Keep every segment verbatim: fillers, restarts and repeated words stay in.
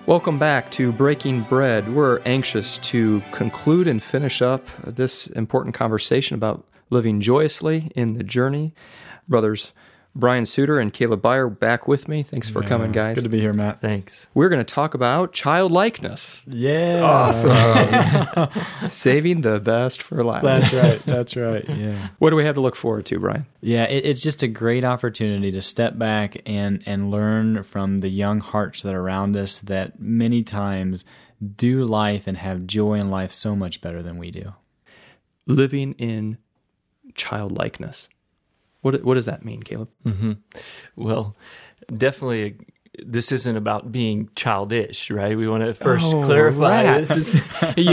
Welcome back to Breaking Bread. We're anxious to conclude and finish up this important conversation about living joyously in the journey. Brothers Brian Suter and Caleb Beyer back with me. Thanks for yeah, coming, guys. Good to be here, Matt. Thanks. We're going to talk about childlikeness. Yeah. Awesome. Saving the best for last. That's right. That's right. Yeah. What do we have to look forward to, Brian? Yeah, it, it's just a great opportunity to step back and, and learn from the young hearts that are around us that many times do life and have joy in life so much better than we do. Living in childlikeness. What what does that mean, Caleb? Mm-hmm. Well, definitely, this isn't about being childish, right? We want to first oh, clarify rats. this.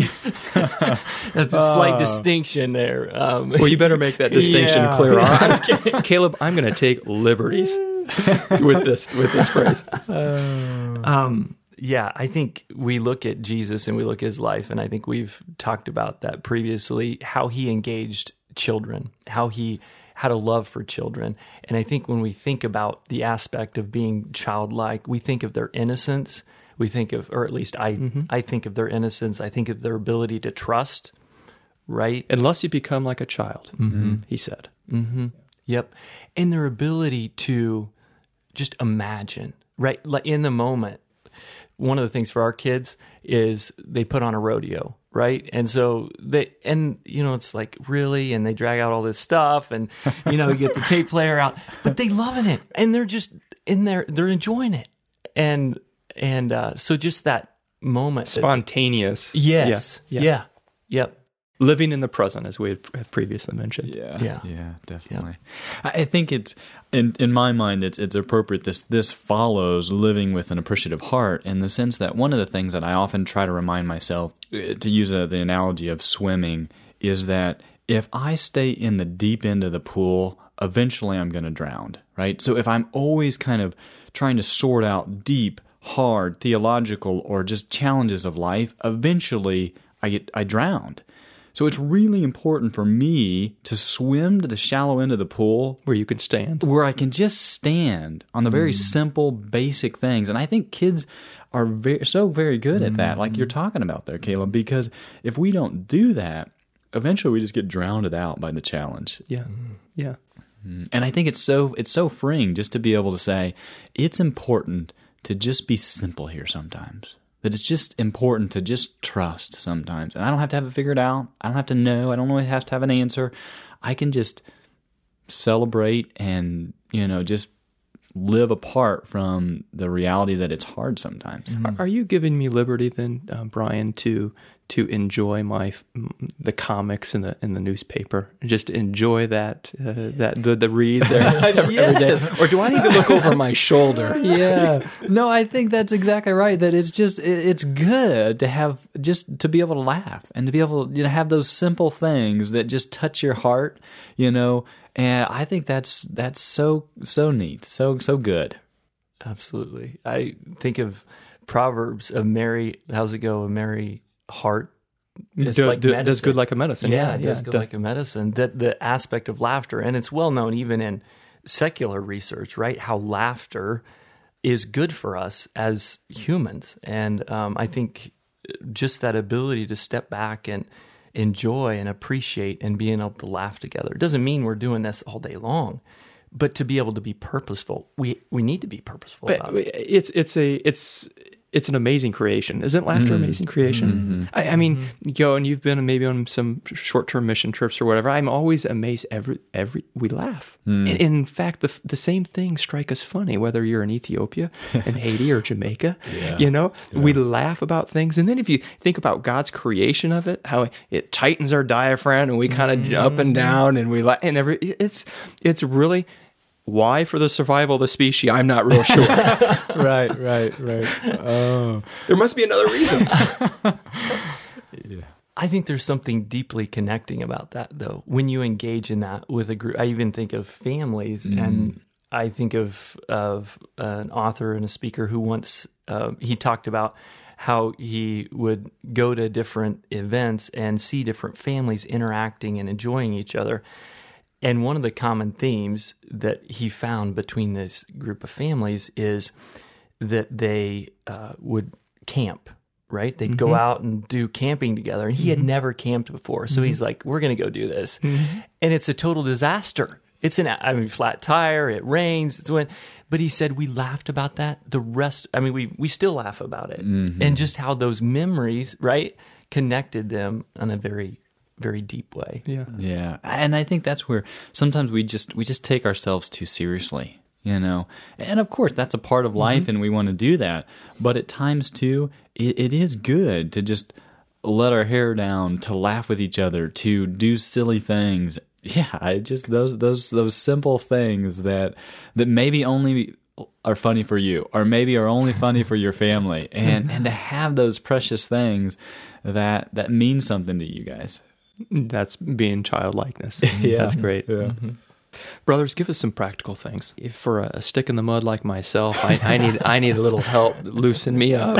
That's a slight uh, distinction there. Um, well, you better make that distinction yeah. clear. On. Caleb, I'm going to take liberties with this with this phrase. Uh, um, yeah, I think we look at Jesus and we look at his life, and I think we've talked about that previously, how he engaged children, how he had a love for children. And I think when we think about the aspect of being childlike, we think of their innocence. We think of, or at least I, mm-hmm. I think of their innocence. I think of their ability to trust, right? Unless you become like a child, mm-hmm. he said. Mm-hmm. Yep. And their ability to just imagine, right? Like in the moment. One of the things for our kids is they put on a rodeo, right? And so they, and you know, it's like, really? And they drag out all this stuff and, you know, you get the tape player out, but they loving it. And they're just in there, they're enjoying it. And, and, uh, so just that moment. Spontaneous. That, yes. Yeah. Yeah. yeah. Yep. Living in the present, as we have previously mentioned. Yeah, yeah, yeah, definitely. Yeah. I think it's in in my mind, it's it's appropriate. This this follows living with an appreciative heart, in the sense that one of the things that I often try to remind myself, to use a, the analogy of swimming, is that if I stay in the deep end of the pool, eventually I'm going to drown. Right. So if I'm always kind of trying to sort out deep, hard, theological, or just challenges of life, eventually I get I drowned. So it's really important for me to swim to the shallow end of the pool. Where you can stand. Where I can just stand on the very mm. simple, basic things. And I think kids are very, so very good mm. at that, like you're talking about there, Caleb, because if we don't do that, eventually we just get drowned out by the challenge. Yeah, mm. yeah. And I think it's so it's so freeing just to be able to say, it's important to just be simple here sometimes. That it's just important to just trust sometimes. And I don't have to have it figured out. I don't have to know. I don't always have to have an answer. I can just celebrate and, you know, just live apart from the reality that it's hard sometimes. Mm-hmm. Are you giving me liberty then, uh, Brian, to to enjoy my the comics in the in the newspaper, just enjoy that uh, that the the read there every, yes. every day, or do I need to look over my shoulder? Yeah, no, I think that's exactly right. That it's just it, it's good to have just to be able to laugh and to be able to, you know, have those simple things that just touch your heart, you know. And I think that's that's so so neat, so so good. Absolutely, I think of Proverbs, a merry how's it go, a merry heart It's do, like do, does good like a medicine. Yeah, yeah it does yeah, good do. like a medicine. That the aspect of laughter, and it's well known even in secular research, right? How laughter is good for us as humans, and um, I think just that ability to step back and enjoy and appreciate and being able to laugh together. It doesn't mean we're doing this all day long, but to be able to be purposeful, we we need to be purposeful but about it. It's it's a it's. It's an amazing creation. Isn't laughter mm. amazing creation? Mm-hmm. I, I mean, mm-hmm. you go and you've been maybe on some short-term mission trips or whatever. I'm always amazed. Every every we laugh. Mm. And in fact, the the same things strike us funny, whether you're in Ethiopia, in Haiti, or Jamaica. Yeah. You know, yeah. we laugh about things. And then if you think about God's creation of it, how it tightens our diaphragm and we kind of mm. up and down and we laugh, and every it's it's really. Why for the survival of the species? I'm not real sure. right, right, right. Oh, there must be another reason. yeah. I think there's something deeply connecting about that, though. When you engage in that with a group, I even think of families, mm. and I think of of an author and a speaker who once uh, he talked about how he would go to different events and see different families interacting and enjoying each other. And one of the common themes that he found between this group of families is that they uh, would camp, right? They'd mm-hmm. go out and do camping together, and he mm-hmm. had never camped before. So mm-hmm. he's like, we're going to go do this. Mm-hmm. And it's a total disaster. It's an, I mean, flat tire, it rains, it's wind. But he said we laughed about that. The rest, I mean, we, we still laugh about it. Mm-hmm. And just how those memories, right, connected them in a very, very deep way. Yeah. Yeah. And I think that's where sometimes we just we just take ourselves too seriously, you know. And of course, that's a part of life, mm-hmm. and we want to do that. But at times, too, it, it is good to just let our hair down, to laugh with each other, to do silly things. Yeah, I just those those those simple things that that maybe only are funny for you, or maybe are only funny for your family, and and to have those precious things that that mean something to you guys. That's being childlikeness. Yeah, that's great. Yeah. Mm-hmm. Brothers, give us some practical things. If for a stick in the mud like myself, I, I need I need a little help. Loosen me up.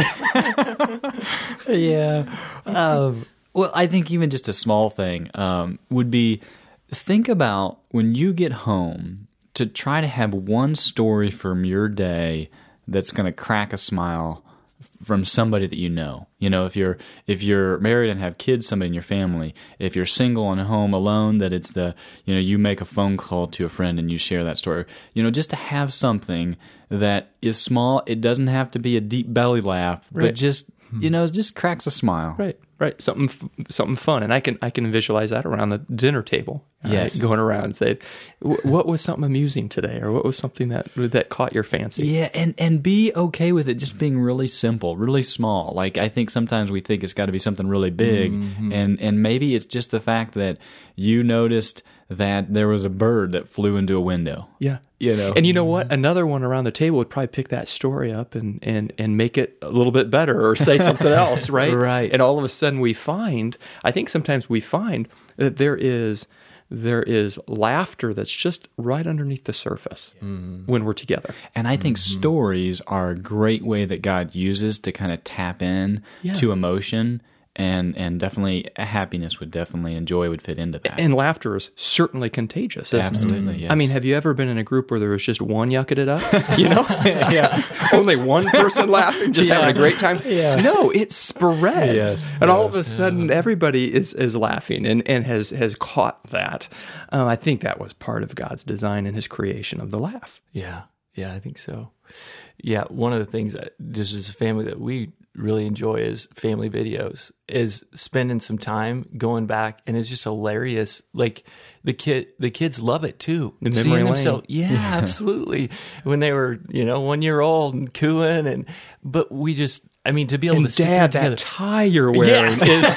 Yeah. Um, well, I think even just a small thing um, would be, think about when you get home to try to have one story from your day that's going to crack a smile from somebody that you know. You know, if you're if you're married and have kids, somebody in your family. If you're single and home alone, that it's the, you know, you make a phone call to a friend and you share that story. You know, just to have something that is small. It doesn't have to be a deep belly laugh, right. but just, you know, it just cracks a smile. Right, right. Something something fun. And I can I can visualize that around the dinner table. Yes. Uh, going around and saying, what was something amusing today? Or what was something that that caught your fancy? Yeah, and, and be okay with it just being really simple, really small. Like, I think sometimes we think it's got to be something really big. Mm-hmm. And, and maybe it's just the fact that you noticed that there was a bird that flew into a window. Yeah. You know? And you know what? Another one around the table would probably pick that story up and, and, and make it a little bit better, or say something else, right? Right. And all of a sudden we find, I think sometimes we find that there is there is laughter that's just right underneath the surface mm-hmm. when we're together. And I think mm-hmm. stories are a great way that God uses to kind of tap in yeah. to emotion. And and definitely happiness would definitely, and joy would fit into that. And laughter is certainly contagious, isn't Absolutely, it? yes. I mean, have you ever been in a group where there was just one yucking it up? You know? Yeah. Only one person laughing, just yeah. having a great time? Yeah. No, it spreads. Yes. And yeah. all of a sudden, yeah. everybody is, is laughing and, and has, has caught that. Um, I think that was part of God's design and his creation of the laugh. Yeah, yeah, I think so. Yeah, one of the things that just as a family that we really enjoy is family videos, is spending some time going back, and it's just hilarious. Like the kid, the kids love it too. The memory lane. Yeah, yeah, absolutely. When they were, you know, one year old and cooing, and but we just, I mean, to be able and to sit Dad, there that tie you're wearing yeah. is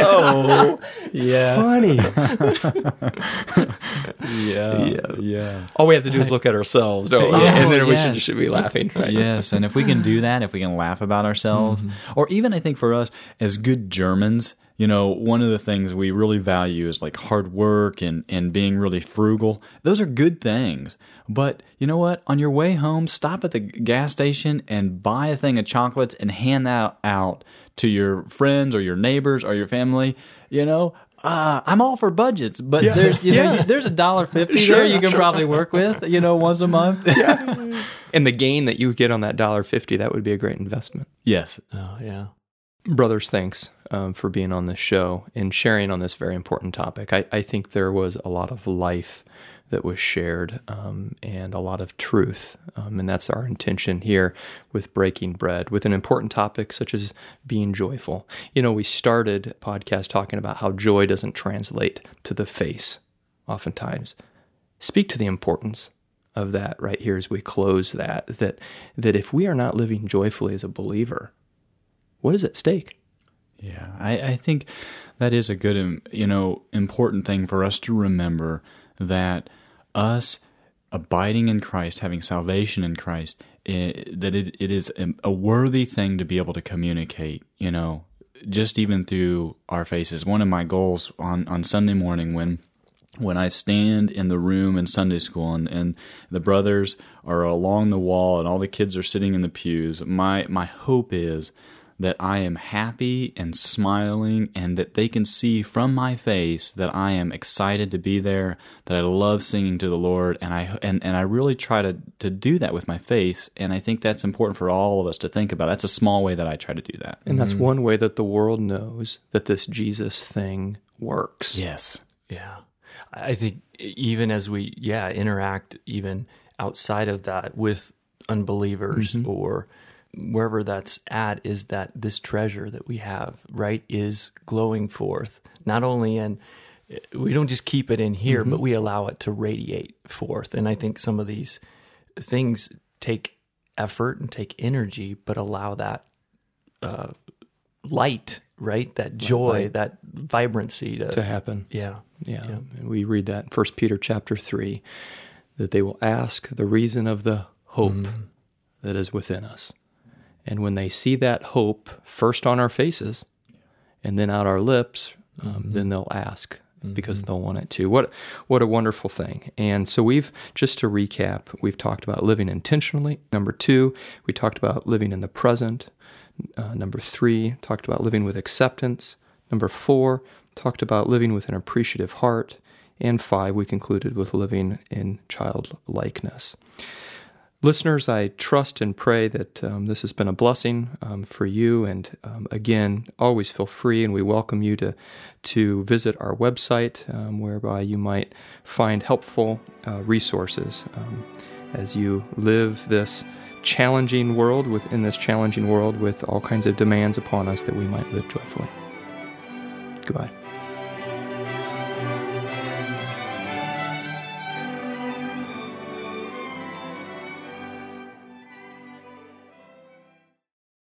so yeah. funny. yeah, yeah, yeah. All we have to do is look at ourselves, don't we? Yeah. And then Oh, we yes. should, should be laughing. Right? Yes, and if we can do that, if we can laugh about ourselves, mm-hmm. or even I think for us as good Germans, you know, one of the things we really value is like hard work and, and being really frugal. Those are good things. But you know what? On your way home, stop at the gas station and buy a thing of chocolates and hand that out to your friends or your neighbors or your family. You know, uh, I'm all for budgets, but yeah. there's you yeah. know there's a dollar fifty sure, there you can sure. probably work with. You know, once a month. Yeah. And the gain that you would get on that dollar fifty, that would be a great investment. Yes. Oh yeah. Brothers, thanks um, for being on this show and sharing on this very important topic. I, I think there was a lot of life that was shared um, and a lot of truth. Um, and that's our intention here with Breaking Bread, with an important topic such as being joyful. You know, we started a podcast talking about how joy doesn't translate to the face oftentimes. Speak to the importance of that right here as we close that, that, that if we are not living joyfully as a believer, what is at stake? Yeah, I, I think that is a good, you know, important thing for us to remember, that us abiding in Christ, having salvation in Christ, it, that it, it is a worthy thing to be able to communicate, you know, just even through our faces. One of my goals on, on Sunday morning when when I stand in the room in Sunday school and, and the brothers are along the wall and all the kids are sitting in the pews, my my hope is that I am happy and smiling, and that they can see from my face that I am excited to be there, that I love singing to the Lord, and I and, and I really try to, to do that with my face, and I think that's important for all of us to think about. That's a small way that I try to do that. And that's one way that the world knows that this Jesus thing works. Yes. Yeah. I think even as we, yeah, interact even outside of that with unbelievers mm-hmm. or wherever that's at, is that this treasure that we have, right, is glowing forth. Not only in, we don't just keep it in here, mm-hmm. but we allow it to radiate forth. And I think some of these things take effort and take energy, but allow that uh, light, right, that joy, light. that vibrancy to, to happen. Yeah. Yeah. yeah. And we read that in First Peter chapter three, that they will ask the reason of the hope mm. that is within us. And when they see that hope first on our faces and then out our lips, um, mm-hmm. then they'll ask mm-hmm. because they'll want it too. What what a wonderful thing. And so we've, just to recap, we've talked about living intentionally. Number two, we talked about living in the present. Uh, number three, talked about living with acceptance. Number four, talked about living with an appreciative heart. And five, we concluded with living in childlikeness. Listeners, I trust and pray that um, this has been a blessing um, for you. And um, again, always feel free, and we welcome you to to visit our website, um, whereby you might find helpful uh, resources um, as you live this challenging world, within this challenging world with all kinds of demands upon us, that we might live joyfully. Goodbye.